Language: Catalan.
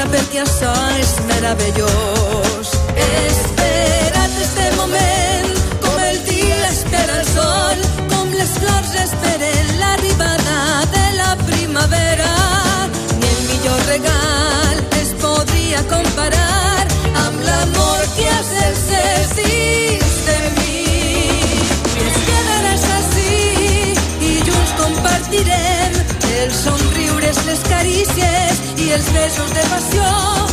perquè això és meravellós. Espera't este moment, com el dia espera el sol, com les flors esperen l'arribada de la primavera. Ni el millor regal es podria comparar amb l'amor que has exercit de mi. I ens quedaràs així i junts compartirem els somriures, les carícies i els besos de passió.